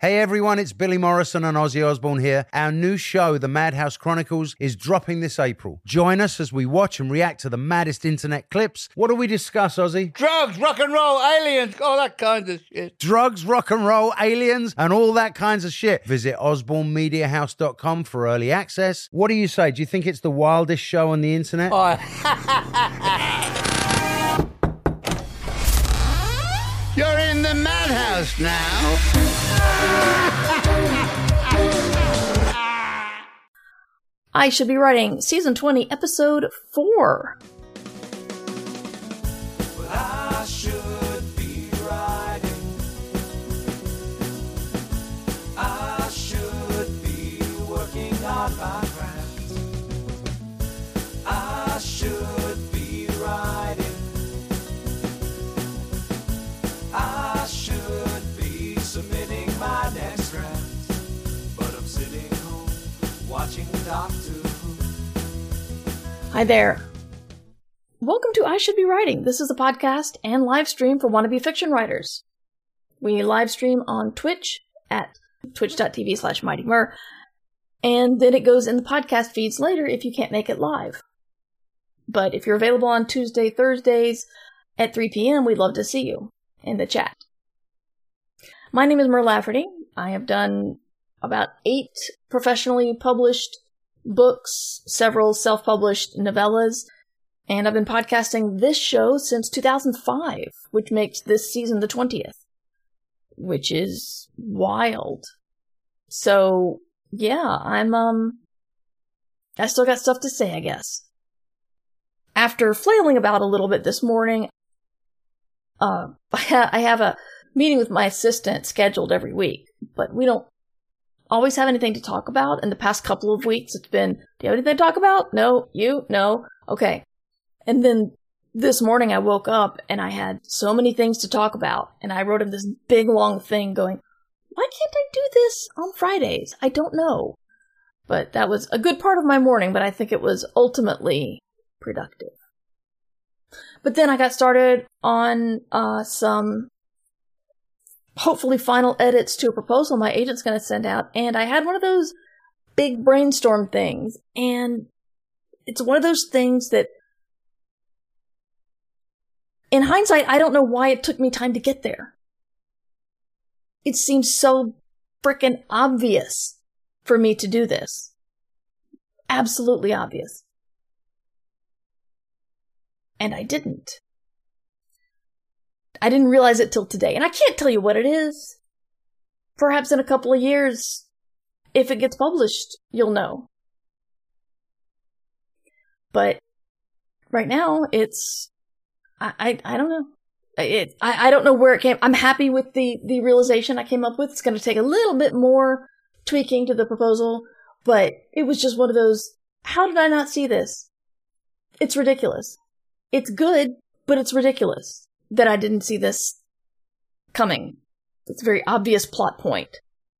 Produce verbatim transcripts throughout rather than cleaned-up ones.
Hey everyone, it's Billy Morrison and Ozzy Osbourne here. Our new show, The Madhouse Chronicles, is dropping this April. Join us as we watch and react to the maddest internet clips. What do we discuss, Ozzy? Drugs, rock and roll, aliens, all that kind of shit. Drugs, rock and roll, aliens, and all that kinds of shit. Visit osborne media house dot com for early access. What do you say? Do you think it's the wildest show on the internet? Oh. You're in the madhouse now. I Should Be Writing, Season twenty, Episode four. Well, I should be writing. I should be working on my craft. I should be writing. I should be submitting my next draft. But I'm sitting home watching Doctor Who. Hi there. Welcome to I Should Be Writing. This is a podcast and live stream for wannabe fiction writers. We live stream on Twitch at twitch.tv slash mightymur, and then it goes in the podcast feeds later if you can't make it live. But if you're available on Tuesday, Thursdays at three p.m., we'd love to see you in the chat. My name is Mur Lafferty. I have done about eight professionally published books, several self-published novellas, and I've been podcasting this show since two thousand five, which makes this season the twentieth, which is wild. So, yeah, I'm, um, I still got stuff to say, I guess. After flailing about a little bit this morning, uh, I, ha- I have a meeting with my assistant scheduled every week, but we don't always have anything to talk about. In the past couple of weeks, it's been, do you have anything to talk about? No? You? No? Okay. And then this morning I woke up and I had so many things to talk about, and I wrote him this big long thing going, why can't I do this on Fridays? I don't know. But that was a good part of my morning, but I think it was ultimately productive. But then I got started on uh, some hopefully final edits to a proposal my agent's going to send out, and I had one of those big brainstorm things, and it's one of those things that, in hindsight, I don't know why it took me time to get there. It seems so frickin' obvious for me to do this. Absolutely obvious. And I didn't. I didn't realize it till today, and I can't tell you what it is. Perhaps in a couple of years, if it gets published, you'll know. But right now, it's, I, I, I don't know. It, I, I don't know where it came. I'm happy with the, the realization I came up with. It's going to take a little bit more tweaking to the proposal, but it was just one of those, how did I not see this? It's ridiculous. It's good, but it's ridiculous that I didn't see this coming. It's a very obvious plot point.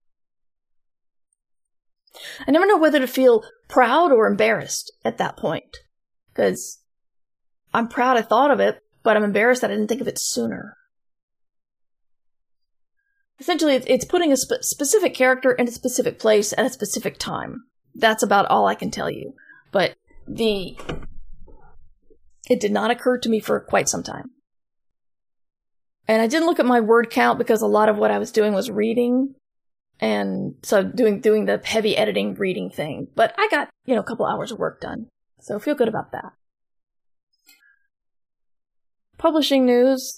I never know whether to feel proud or embarrassed at that point, because I'm proud I thought of it, but I'm embarrassed that I didn't think of it sooner. Essentially, it's putting a spe- specific character in a specific place at a specific time. That's about all I can tell you. But the it did not occur to me for quite some time. And I didn't look at my word count because a lot of what I was doing was reading. And so doing doing the heavy editing reading thing. But I got, you know, a couple hours of work done. So feel good about that. Publishing news.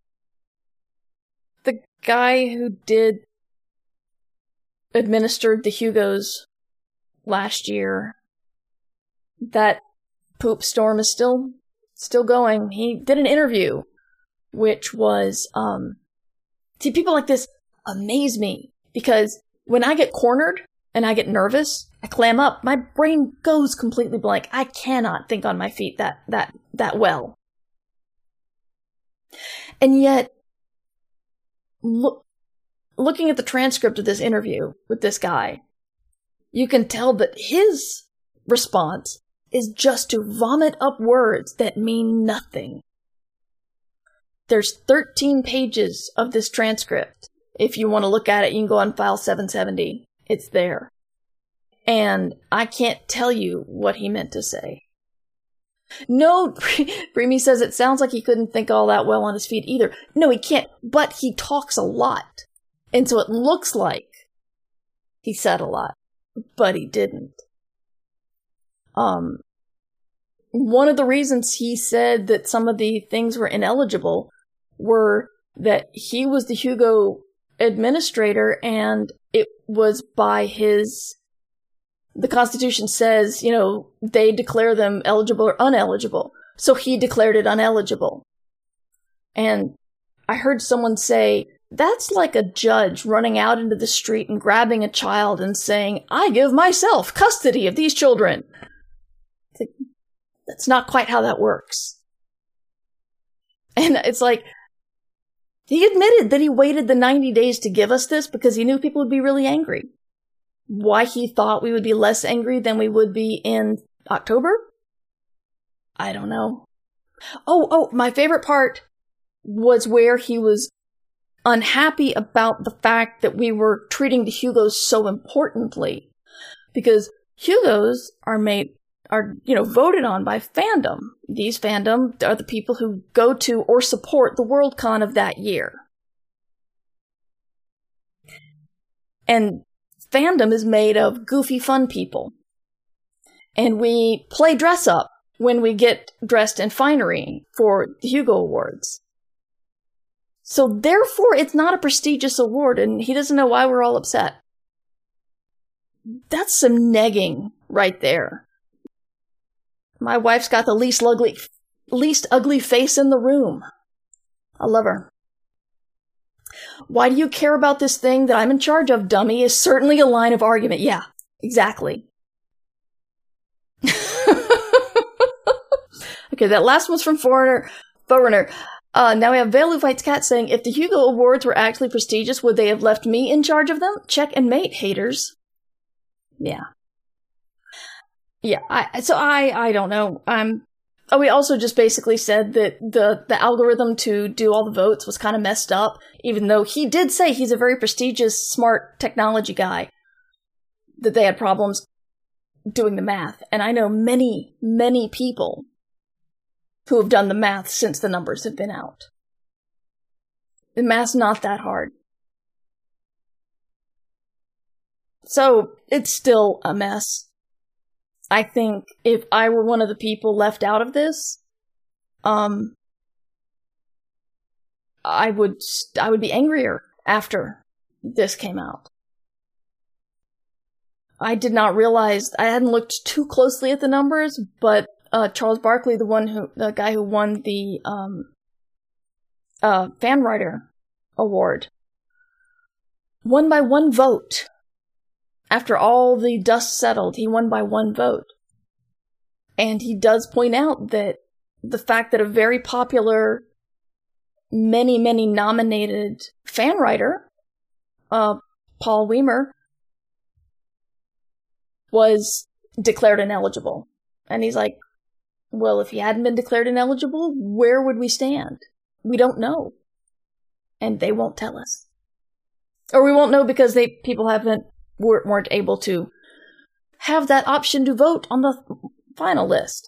The guy who did administered the Hugos last year, that poop storm is still still going. He did an interview, which was, um, see, people like this amaze me, because when I get cornered and I get nervous, I clam up, my brain goes completely blank. I cannot think on my feet that, that, that well. And yet, look, looking at the transcript of this interview with this guy, you can tell that his response is just to vomit up words that mean nothing. There's thirteen pages of this transcript. If you want to look at it, you can go on file seven seventy. It's there. And I can't tell you what he meant to say. No, Bremy says it sounds like he couldn't think all that well on his feet either. No, he can't, but he talks a lot. And so it looks like he said a lot, but he didn't. Um, one of the reasons he said that some of the things were ineligible were that he was the Hugo administrator, and it was by his... The Constitution says, you know, they declare them eligible or uneligible. So he declared it uneligible. And I heard someone say, that's like a judge running out into the street and grabbing a child and saying, I give myself custody of these children. That's not quite how that works. And it's like, he admitted that he waited the ninety days to give us this because he knew people would be really angry. Why he thought we would be less angry than we would be in October? I don't know. Oh, oh, my favorite part was where he was unhappy about the fact that we were treating the Hugos so importantly. Because Hugos are made, are, you know, voted on by fandom. These fandom are the people who go to or support the Worldcon of that year. And fandom is made of goofy, fun people. And we play dress up when we get dressed in finery for the Hugo Awards. So therefore, it's not a prestigious award, and he doesn't know why we're all upset. That's some negging right there. My wife's got the least ugly, least ugly face in the room. I love her. Why do you care about this thing that I'm in charge of, dummy, is certainly a line of argument. Yeah, exactly. Okay, that last one's from Foreigner. Foreigner. Uh, now we have Velu Fights Cat saying, if the Hugo Awards were actually prestigious, would they have left me in charge of them? Check and mate, haters. Yeah. Yeah, I, so I, I don't know. Um, oh, we also just basically said that the, the algorithm to do all the votes was kind of messed up, even though he did say he's a very prestigious, smart technology guy, that they had problems doing the math. And I know many, many people who have done the math since the numbers have been out. The math's not that hard. So, it's still a mess. I think if I were one of the people left out of this, um, I would, I would be angrier after this came out. I did not realize, I hadn't looked too closely at the numbers, but uh, Charles Barkley, the one who, the guy who won the um, uh, Fan Writer Award, won by one vote. After all the dust settled, he won by one vote. And he does point out that the fact that a very popular, many, many nominated fan writer, uh, Paul Weimer, was declared ineligible. And he's like, well, if he hadn't been declared ineligible, where would we stand? We don't know. And they won't tell us. Or we won't know because they people haven't weren't able to have that option to vote on the final list.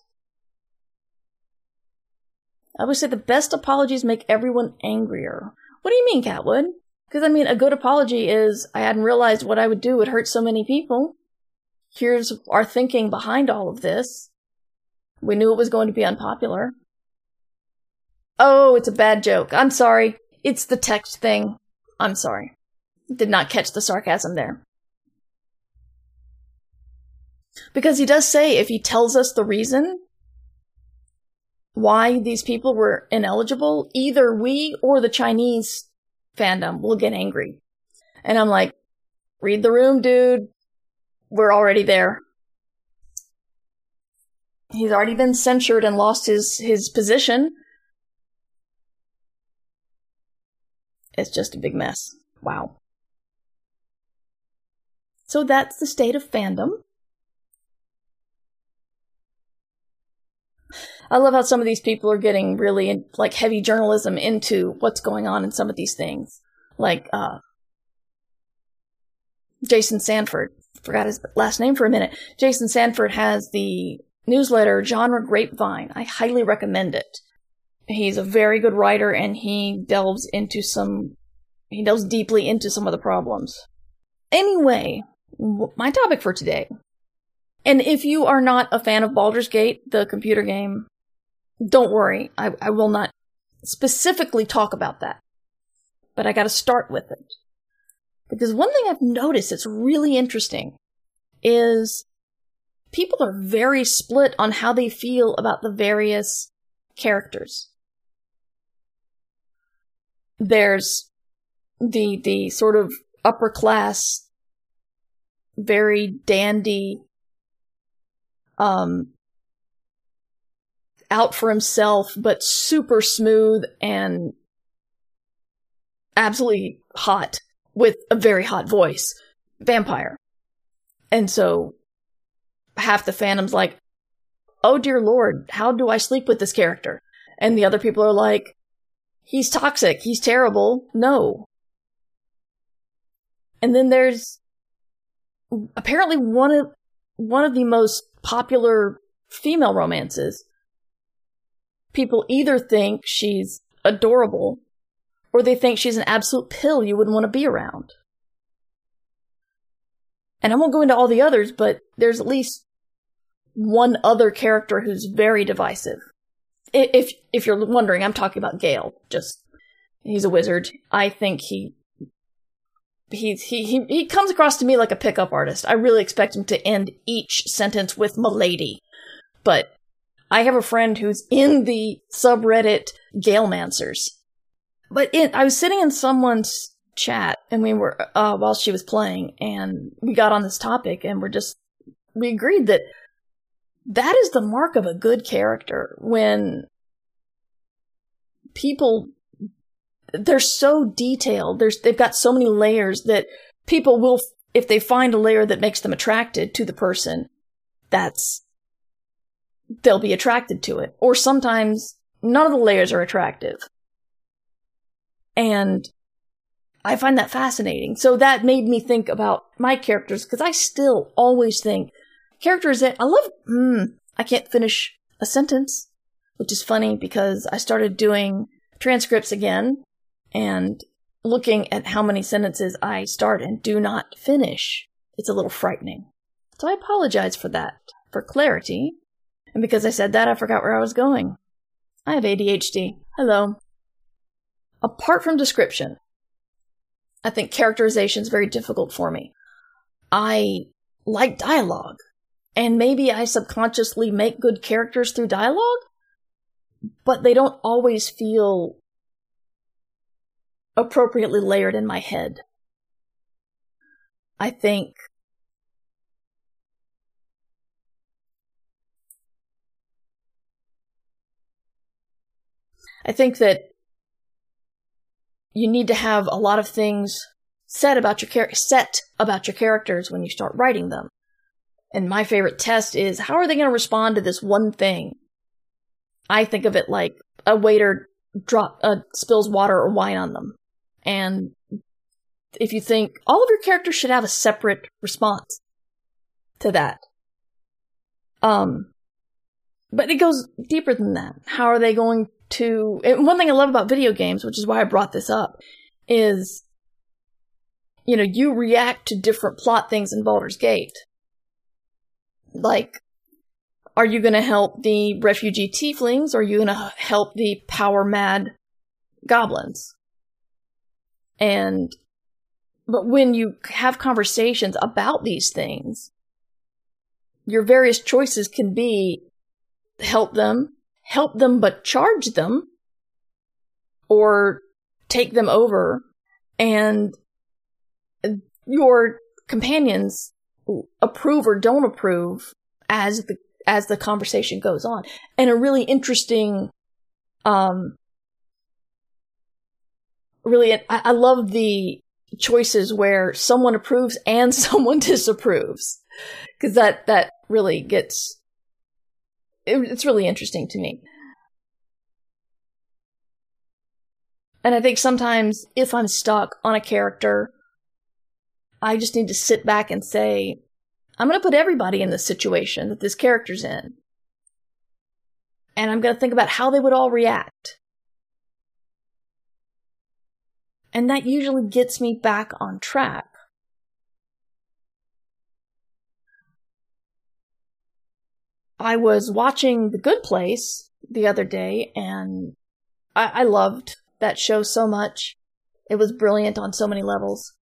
I would say the best apologies make everyone angrier. What do you mean, Catwood? Because, I mean, a good apology is, I hadn't realized what I would do would hurt so many people. Here's our thinking behind all of this. We knew it was going to be unpopular. Oh, it's a bad joke. I'm sorry. It's the text thing. I'm sorry. Did not catch the sarcasm there. Because he does say, if he tells us the reason why these people were ineligible, either we or the Chinese fandom will get angry. And I'm like, read the room, dude. We're already there. He's already been censured and lost his, his position. It's just a big mess. Wow. So that's the state of fandom. I love how some of these people are getting really, like, heavy journalism into what's going on in some of these things. Like, uh, Jason Sanford. Forgot his last name for a minute. Jason Sanford has the newsletter Genre Grapevine. I highly recommend it. He's a very good writer, and he delves into some, he delves deeply into some of the problems. Anyway, my topic for today. And if you are not a fan of Baldur's Gate, the computer game, don't worry. I, I will not specifically talk about that. But I gotta start with it. Because one thing I've noticed that's really interesting is people are very split on how they feel about the various characters. There's the the sort of upper class, very dandy, um, out for himself, but super smooth and absolutely hot, with a very hot voice, vampire. And so half the fandom's like, oh dear lord, how do I sleep with this character? And the other people are like, he's toxic, he's terrible, no. And then there's apparently one of one of the most popular female romances. People either think she's adorable, or they think she's an absolute pill you wouldn't want to be around. And I won't go into all the others, but there's at least one other character who's very divisive. If if you're wondering, I'm talking about Gale. Just, he's a wizard. I think he he's he he he comes across to me like a pickup artist. I really expect him to end each sentence with "Milady." But I have a friend who's in the subreddit Galemancers. But it, I was sitting in someone's chat, and we were uh, while she was playing, and we got on this topic, and we're just we agreed that that is the mark of a good character, when people, they're so detailed, there's they've got so many layers that people will, if they find a layer that makes them attracted to the person, that's, they'll be attracted to it. Or sometimes none of the layers are attractive. And I find that fascinating. So that made me think about my characters, because I still always think characters that I love, hmm, I can't finish a sentence, which is funny because I started doing transcripts again and looking at how many sentences I start and do not finish. It's a little frightening. So I apologize for that, for clarity. And because I said that, I forgot where I was going. I have A D H D. Hello. Apart from description, I think characterization is very difficult for me. I like dialogue. And maybe I subconsciously make good characters through dialogue, but they don't always feel appropriately layered in my head. I think I think that you need to have a lot of things said about your char- set about your characters when you start writing them. And my favorite test is, how are they going to respond to this one thing? I think of it like a waiter drop uh, spills water or wine on them. And if you think, all of your characters should have a separate response to that. Um, but it goes deeper than that. How are they going to... And one thing I love about video games, which is why I brought this up, is, you know, you react to different plot things in Baldur's Gate. Like, are you going to help the refugee tieflings, or are you going to help the power-mad goblins? And, but when you have conversations about these things, your various choices can be help them, help them but charge them, or take them over, and your companions approve or don't approve as the as the conversation goes on. And a really interesting, um, really, I, I love the choices where someone approves and someone disapproves, because that that really gets, it, it's really interesting to me. And I think sometimes if I'm stuck on a character, I just need to sit back and say, I'm going to put everybody in the situation that this character's in. And I'm going to think about how they would all react. And that usually gets me back on track. I was watching The Good Place the other day, and I, I loved that show so much. It was brilliant on so many levels.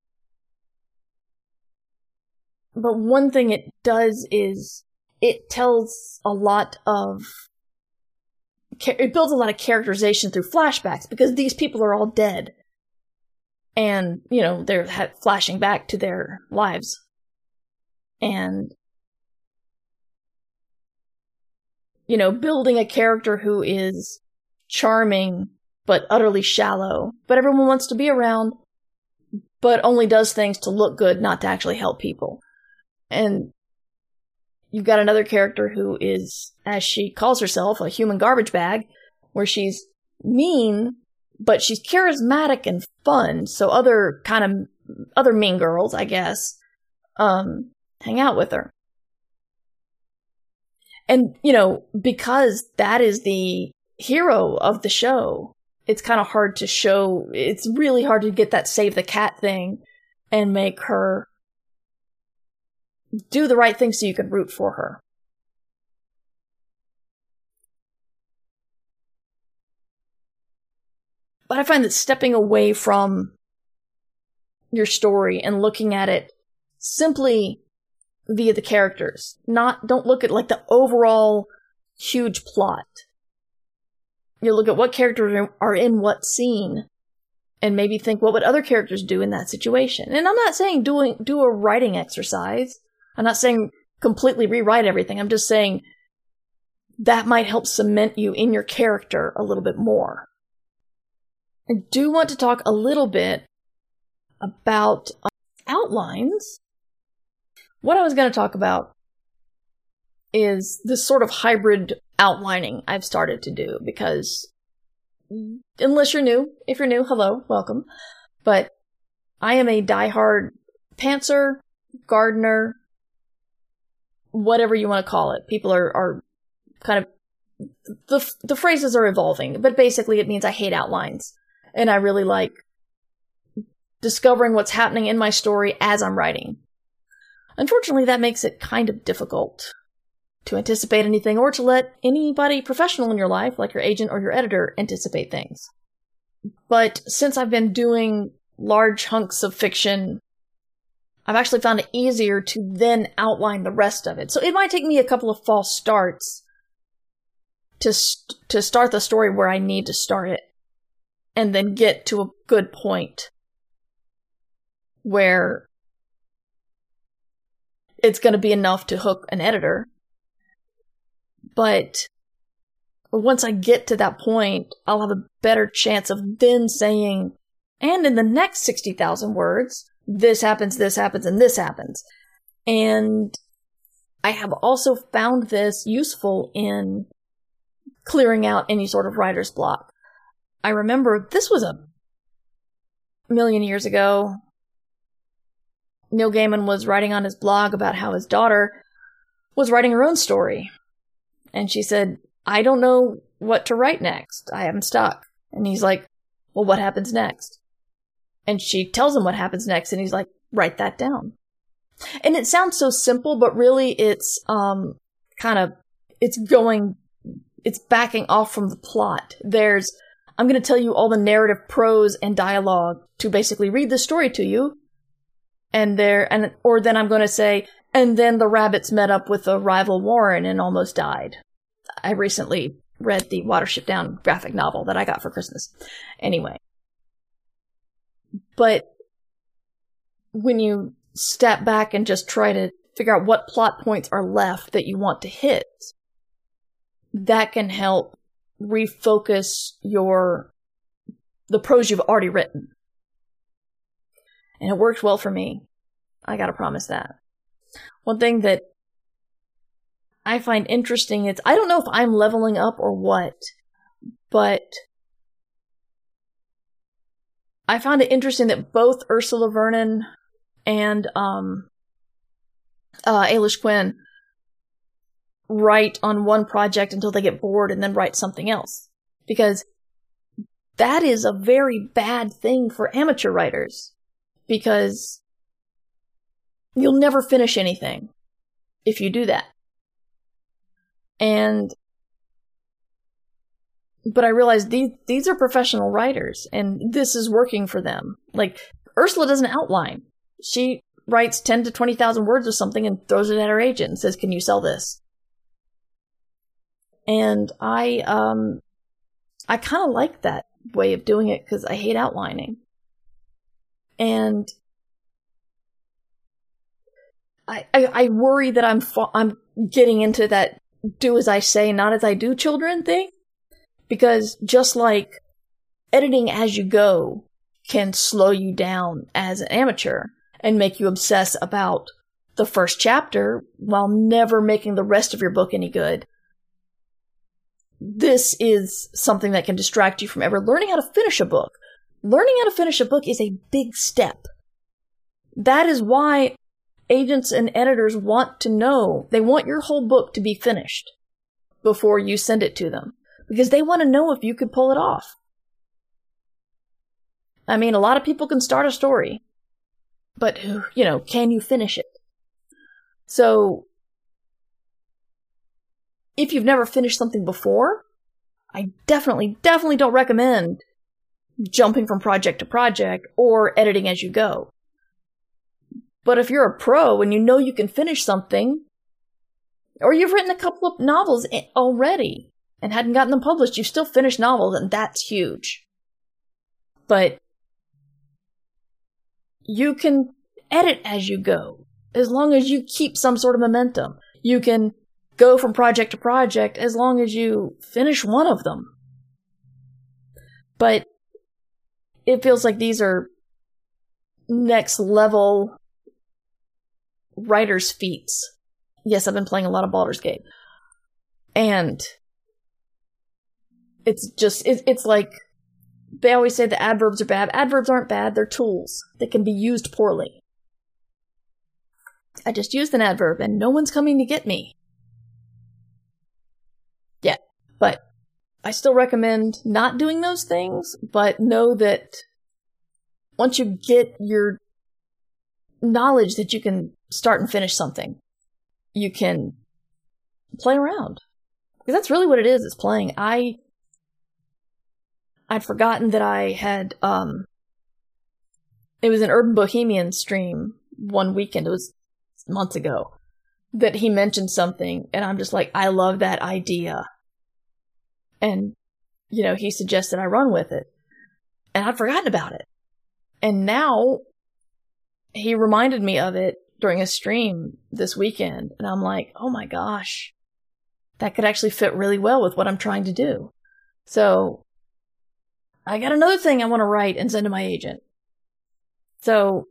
But one thing it does is it tells a lot of... It builds a lot of characterization through flashbacks, because these people are all dead. And, you know, they're ha- flashing back to their lives. And, you know, building a character who is charming, but utterly shallow. But everyone wants to be around, but only does things to look good, not to actually help people. And you've got another character who is, as she calls herself, a human garbage bag, where she's mean, but she's charismatic and fun, so other kind of, other mean girls, I guess, um, hang out with her. And, you know, because that is the hero of the show, it's kind of hard to show, it's really hard to get that save the cat thing and make her do the right thing so you can root for her. But I find that stepping away from your story and looking at it simply via the characters, not, don't look at like the overall huge plot. You look at what characters are in what scene and maybe think, what would other characters do in that situation? And I'm not saying doing, do a writing exercise. I'm not saying completely rewrite everything. I'm just saying that might help cement you in your character a little bit more. I do want to talk a little bit about um, outlines. What I was going to talk about is this sort of hybrid outlining I've started to do, because unless you're new, if you're new, hello, welcome. But I am a diehard pantser, gardener, whatever you want to call it. People are, are kind of, the, the phrases are evolving, but basically it means I hate outlines. And I really like discovering what's happening in my story as I'm writing. Unfortunately, that makes it kind of difficult to anticipate anything or to let anybody professional in your life, like your agent or your editor, anticipate things. But since I've been doing large hunks of fiction, I've actually found it easier to then outline the rest of it. So it might take me a couple of false starts to st- to start the story where I need to start it, and then get to a good point where it's going to be enough to hook an editor. But once I get to that point, I'll have a better chance of then saying, and in the next sixty thousand words, this happens, this happens, and this happens. And I have also found this useful in clearing out any sort of writer's block. I remember this was a million years ago. Neil Gaiman was writing on his blog about how his daughter was writing her own story. And she said, I don't know what to write next. I am stuck. And he's like, well, what happens next? And she tells him what happens next, and he's like, write that down. And it sounds so simple, but really it's um kind of, it's going, it's backing off from the plot. There's, I'm going to tell you all the narrative prose and dialogue to basically read the story to you. And there, and, or then I'm going to say, and then the rabbits met up with a rival Warren and almost died. I recently read the Watership Down graphic novel that I got for Christmas. Anyway. But when you step back and just try to figure out what plot points are left that you want to hit, that can help refocus your, the prose you've already written. And it worked well for me. I gotta promise that. One thing that I find interesting is, I don't know if I'm leveling up or what, but I found it interesting that both Ursula Vernon and um, uh, Ailish Quinn write on one project until they get bored and then write something else. Because that is a very bad thing for amateur writers. Because you'll never finish anything if you do that. And But I realized these these are professional writers, and this is working for them. Like, Ursula doesn't outline. She writes ten to twenty thousand words of something and throws it at her agent and says, "Can you sell this?" And I, um, I kind of like that way of doing it because I hate outlining. And I, I, I worry that I'm fa- I'm getting into that do as I say, not as I do children thing. Because just like editing as you go can slow you down as an amateur and make you obsess about the first chapter while never making the rest of your book any good, this is something that can distract you from ever learning how to finish a book. Learning how to finish a book is a big step. That is why agents and editors want to know, they want your whole book to be finished before you send it to them. Because they want to know if you could pull it off. I mean, a lot of people can start a story. But, you know, can you finish it? So, if you've never finished something before, I definitely, definitely don't recommend jumping from project to project or editing as you go. But if you're a pro and you know you can finish something, or you've written a couple of novels already, and hadn't gotten them published, you've still finished novels, and that's huge. But you can edit as you go, as long as you keep some sort of momentum. You can go from project to project as long as you finish one of them. But it feels like these are next level writer's feats. Yes, I've been playing a lot of Baldur's Gate. And It's just, it, it's like, they always say the adverbs are bad. Adverbs aren't bad, they're tools that can be used poorly. I just used an adverb and no one's coming to get me. Yeah, but I still recommend not doing those things, but know that once you get your knowledge that you can start and finish something, you can play around. Because that's really what it is, is playing. I... I'd forgotten that I had, um, it was an Urban Bohemian stream one weekend, it was months ago, that he mentioned something, and I'm just like, I love that idea. And, you know, he suggested I run with it. And I'd forgotten about it. And now, he reminded me of it during a stream this weekend, and I'm like, oh my gosh, that could actually fit really well with what I'm trying to do. So, I got another thing I want to write and send to my agent. So,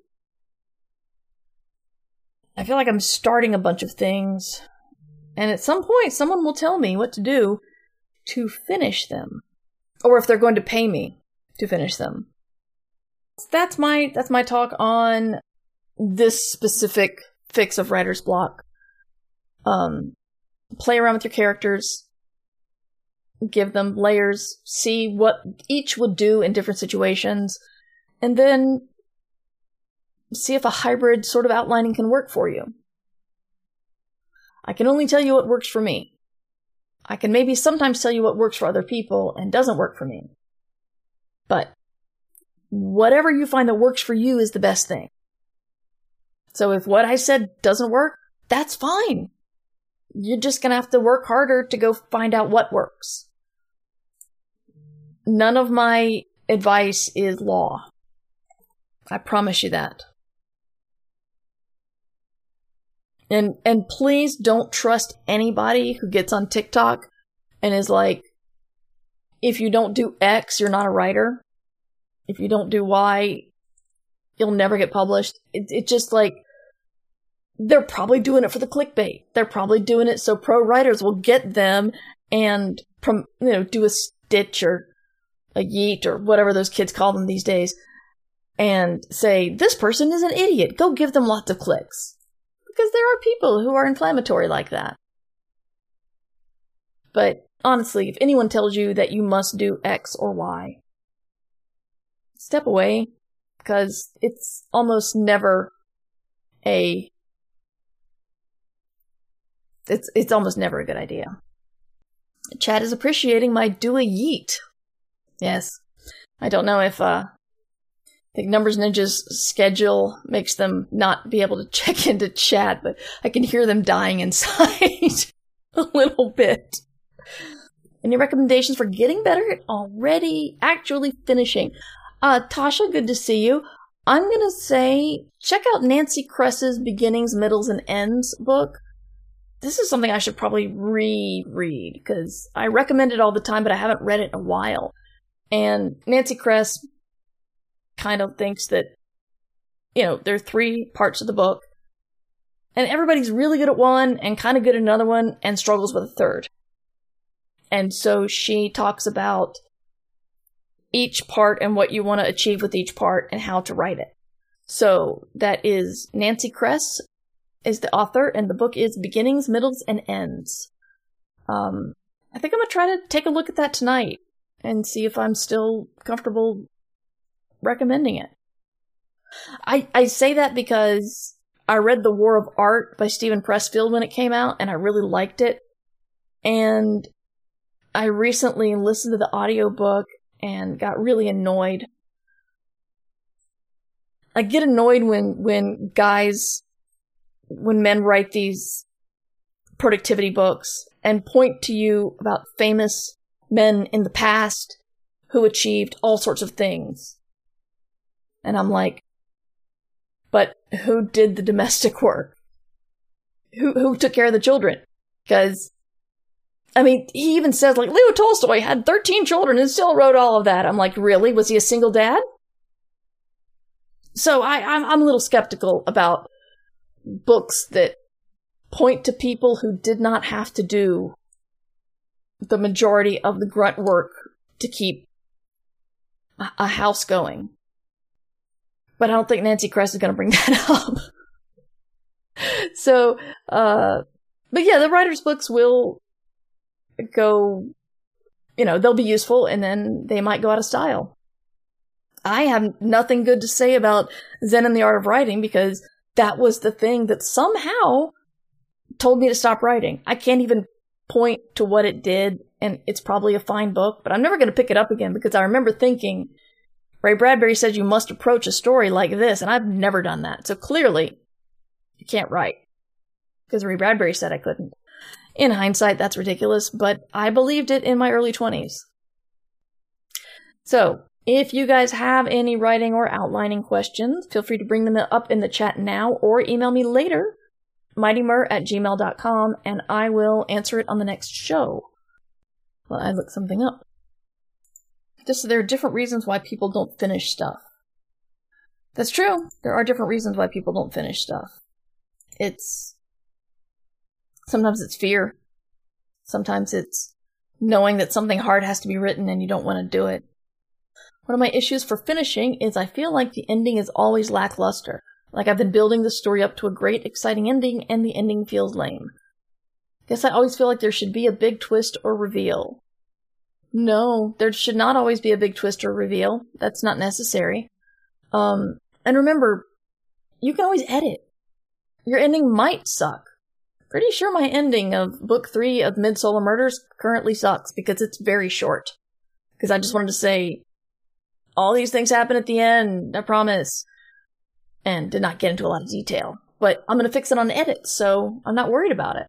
I feel like I'm starting a bunch of things, and at some point someone will tell me what to do to finish them. Or if they're going to pay me to finish them. That's my, that's my talk on this specific fix of writer's block. Um, play around with your characters. Give them layers, see what each would do in different situations, and then see if a hybrid sort of outlining can work for you. I can only tell you what works for me. I can maybe sometimes tell you what works for other people and doesn't work for me. But whatever you find that works for you is the best thing. So if what I said doesn't work, that's fine. You're just gonna have to work harder to go find out what works. None of my advice is law. I promise you that. And and please don't trust anybody who gets on TikTok and is like, if you don't do X, you're not a writer. If you don't do Y, you'll never get published. It, it just like, they're probably doing it for the clickbait. They're probably doing it so pro writers will get them and, prom- you know, do a stitch or a yeet or whatever those kids call them these days. and say, this person is an idiot, go give them lots of clicks. Because there are people who are inflammatory like that. But honestly, if anyone tells you that you must do X or Y, step away, because it's almost never a... It's, it's almost never a good idea. Chad is appreciating my do a yeet. Yes. I don't know if, uh... I think Numbers Ninja's schedule makes them not be able to check into chat, but I can hear them dying inside a little bit. Any recommendations for getting better at already actually finishing? Uh, Tasha, good to see you. I'm gonna say, check out Nancy Kress's Beginnings, Middles, and Ends book. This is something I should probably reread, because I recommend it all the time, but I haven't read it in a while. And Nancy Kress kind of thinks that, you know, there are three parts of the book, and everybody's really good at one, and kind of good at another one, and struggles with a third. And so she talks about each part and what you want to achieve with each part and how to write it. So that is Nancy Kress is the author, and the book is Beginnings, Middles, and Ends. Um, I think I'm going to try to take a look at that tonight and see if I'm still comfortable recommending it. I I say that because I read The War of Art by Stephen Pressfield when it came out, and I really liked it. And I recently listened to the audiobook and got really annoyed. I get annoyed when, when guys, when men write these productivity books and point to you about famous men in the past who achieved all sorts of things. And I'm like, but who did the domestic work? Who who took care of the children? Because, I mean, he even says, like, Leo Tolstoy had thirteen children and still wrote all of that. I'm like, really? Was he a single dad? So I, I'm, I'm a little skeptical about books that point to people who did not have to do the majority of the grunt work to keep a, a house going. But I don't think Nancy Kress is going to bring that up. So, uh, but yeah, the writer's books will go, you know, they'll be useful, and then they might go out of style. I have nothing good to say about Zen and the Art of Writing, because that was the thing that somehow told me to stop writing. I can't even point to what it did, and it's probably a fine book, but I'm never going to pick it up again, because I remember thinking, Ray Bradbury said you must approach a story like this, and I've never done that. So clearly, you can't write. Because Ray Bradbury said I couldn't. In hindsight, that's ridiculous, but I believed it in my early twenties. So, if you guys have any writing or outlining questions, feel free to bring them up in the chat now, or email me later, mightymur at gmail dot com, and I will answer it on the next show. Well, I looked something up. Just there are different reasons why people don't finish stuff. That's true. There are different reasons why people don't finish stuff. It's... Sometimes it's fear. Sometimes it's knowing that something hard has to be written and you don't want to do it. One of my issues for finishing is I feel like the ending is always lackluster. Like I've been building the story up to a great, exciting ending, and the ending feels lame. Guess I always feel like there should be a big twist or reveal. No, there should not always be a big twist or reveal. That's not necessary. Um, and remember, you can always edit. Your ending might suck. Pretty sure my ending of book three of Mid-Solar Murders currently sucks because it's very short. Because I just wanted to say, all these things happen at the end, I promise. And did not get into a lot of detail. But I'm going to fix it on edit, so I'm not worried about it.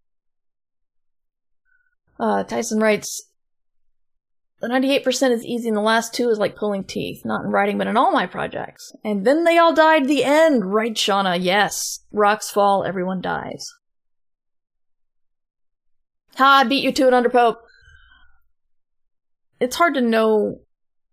Uh, Tyson writes, the ninety-eight percent is easy and the last two is like pulling teeth. Not in writing, but in all my projects. And then they all died at the end, right, Shauna? Yes. Rocks fall, everyone dies. Ha, I beat you to it, Underpope. It's hard to know...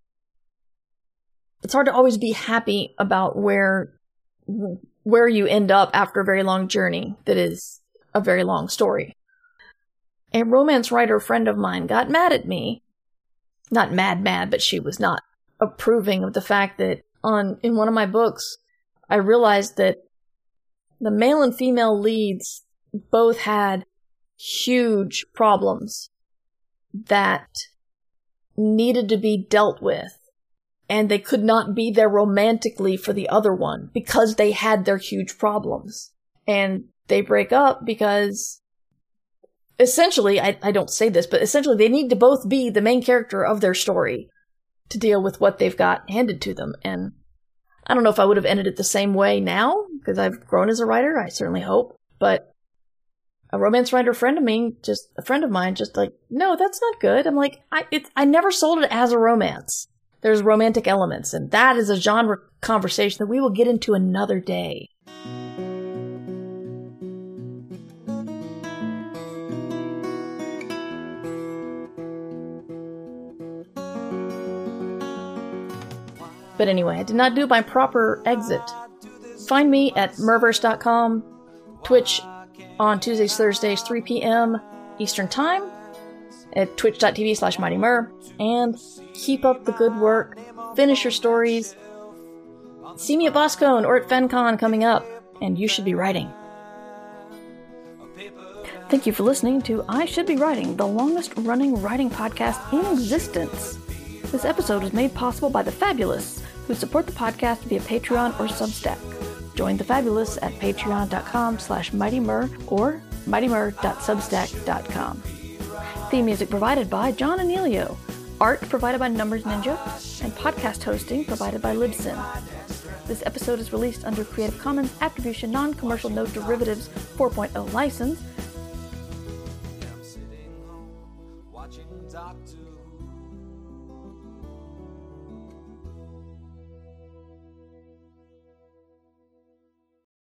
It's hard to always be happy about where where you end up after a very long journey that is a very long story. A romance writer friend of mine got mad at me. Not mad mad, but she was not approving of the fact that on in one of my books, I realized that the male and female leads both had huge problems that needed to be dealt with, and they could not be there romantically for the other one because they had their huge problems. And they break up because, essentially, I, I don't say this, but essentially they need to both be the main character of their story to deal with what they've got handed to them. And I don't know if I would have ended it the same way now, because I've grown as a writer, I certainly hope, but a romance writer friend of me, just a friend of mine, just like, no, that's not good. I'm like, I it, I never sold it as a romance. There's romantic elements, and that is a genre conversation that we will get into another day. But anyway, I did not do my proper exit. Find me at merverse dot com, Twitch on Tuesdays, Thursdays, three p.m. Eastern Time, at twitch.tv slash Mighty Mer, and keep up the good work. Finish your stories. See me at BossCon or at FenCon coming up, and you should be writing. Thank you for listening to I Should Be Writing, the longest running writing podcast in existence. This episode was made possible by The Fabulous, who support the podcast via Patreon or Substack. Join The Fabulous at patreon.com slash mightymer or mightymer dot substack dot com. Theme music provided by John Anelio. Art provided by Numbers Ninja. And podcast hosting provided by Libsyn. This episode is released under Creative Commons Attribution Non-Commercial No Derivatives four point oh license